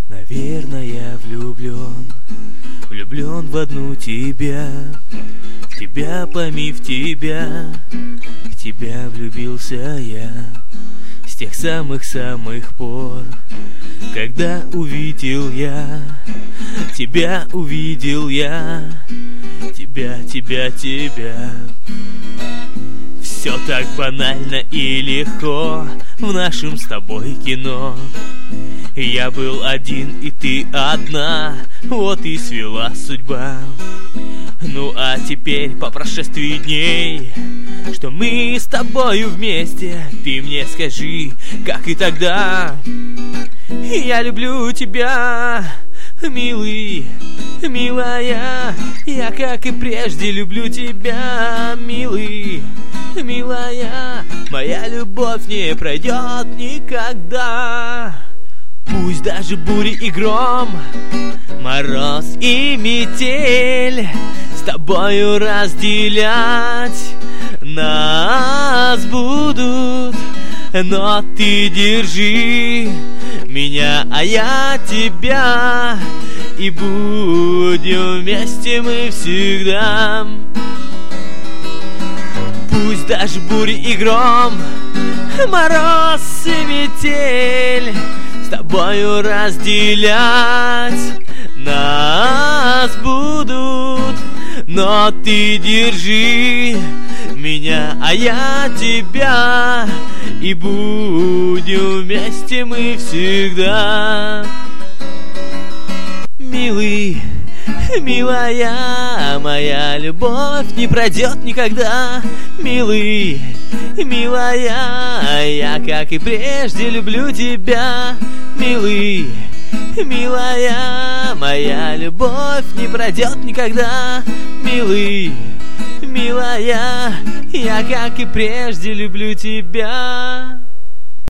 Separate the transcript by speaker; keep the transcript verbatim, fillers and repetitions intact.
Speaker 1: Наверное, влюблен, влюблен в одну тебя, в тебя, помив тебя, в тебя влюбился я. С тех самых-самых пор, когда увидел я, тебя увидел я, тебя, тебя, тебя. Все так банально и легко в нашем с тобой кино. Я был один, и ты одна, вот и свела судьба. Ну а теперь, по прошествии дней, что мы с тобою вместе, ты мне скажи, как и тогда. Я люблю тебя, милый, милая, я, как и прежде, люблю тебя, милый, милая, моя любовь не пройдет никогда. Пусть даже бури и гром, мороз и метель с тобою разделять нас будут, но ты держи меня, а я тебя, и будем вместе мы всегда. Пусть даже бури и гром, мороз и метель с тобою разделять нас будут, но ты держи меня, а я тебя, и будем вместе мы всегда. Милый, милая, моя любовь не пройдет никогда. Милый, милая, я, как и прежде, люблю тебя. Милый, милая, моя любовь не пройдет никогда. Милый, милая, я, как и прежде, люблю тебя.